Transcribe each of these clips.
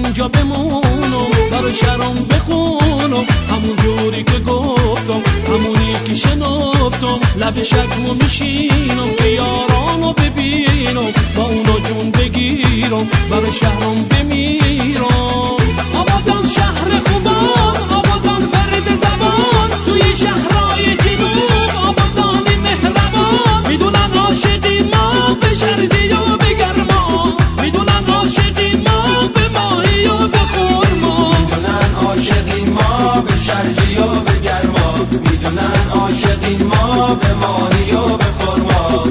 اینجا بمونم برای شهرام بخونم همون جوری که گفتم همونی که شنفتم لب شکمو میشینم که یارانو ببینم با اونا جون بگیرم برای شهرام بمیرم. آبادان شهر خوبان، آبادان ورد زبان، توی شهرهای جنوب آبادانی مهربان. میدونن عاشقی ما به شرقی و به گرما، میدونن عاشقی ما به ماهی و به خرما، میدونن عاشقی ما به شرقی و به گرما، میدونن عاشقی ما به ماهی و به خرما.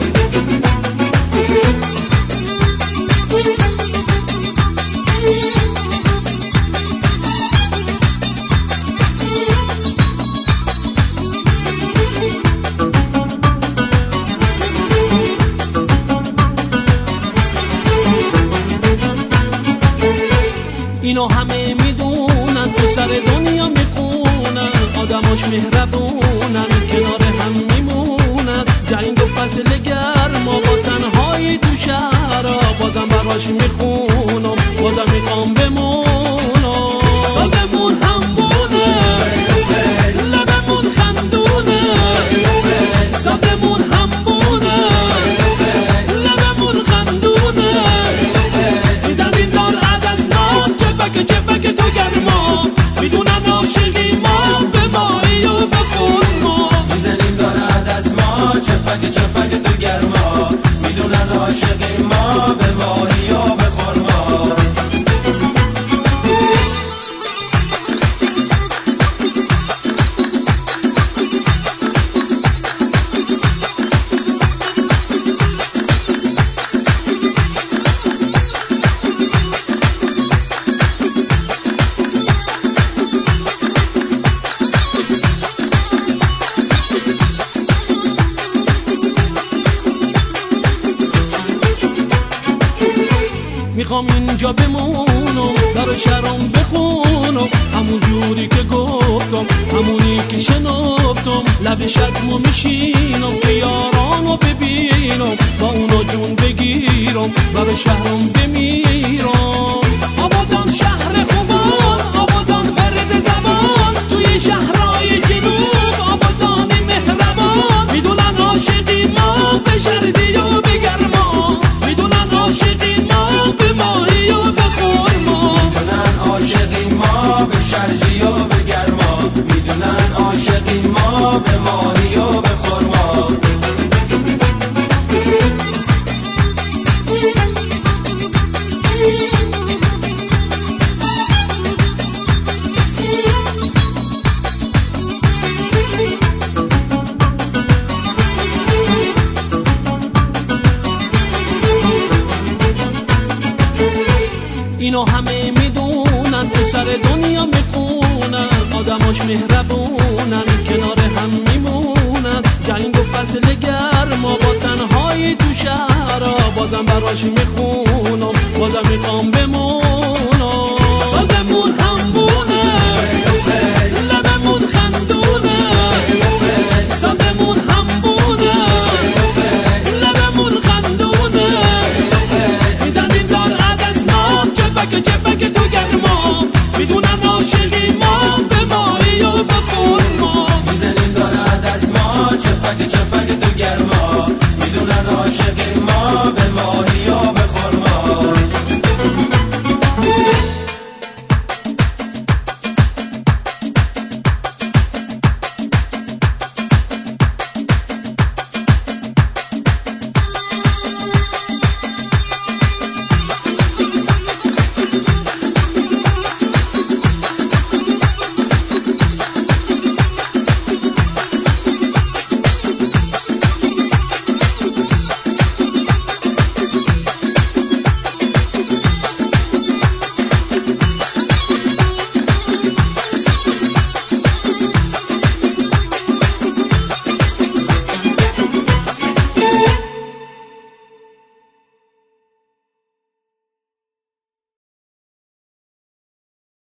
اینو همه میدونن، تو سر دنیا میخونن، آدماش مهربونن، کنار هم میمونن. جنگ و فصل گرما با تنهایی تو شهرها، بازم براش میخونم، بازم میخوام بمونم. سازمون همونه، لبمون خندونه، سازمون همونه، لبمون خندونه. میزنیم دار عدسنام، چپک تو گرما، میدونن عاشقی ما به ماهی و به خرما. میزنیم دارد از ما چپک تو گرما، میدونن عاشقی ما به ماهی و به خرما. میخوام اینجا بمونم برای شهرام بخونم همون جوری که گفتم همونی که شنفتم. لب شکمو میشینم که یارانو ببینم با اونا جون بگیرم برای شهرام بمیرم. آبادان شهر خوبان، آبادان ورد زبان، توی شهرهای جنوب آبادانی مهربان. میدونن عاشقی ما به شرقی و به گرما، میدونن عاشقی ما به ماهی و به خرما، میدونن عاشقی ما به شرقی و به گرما، میدونن عاشقی ما به ماهی و به خرما. اینو همه میدونن، تو سر دنیا میخونن، آدماش مهربونن، کنار هم میمونن. جنگ و فصل گرما با تنهایی تو شهرها، بازم براش میخونم، بازم میخوام بمونم.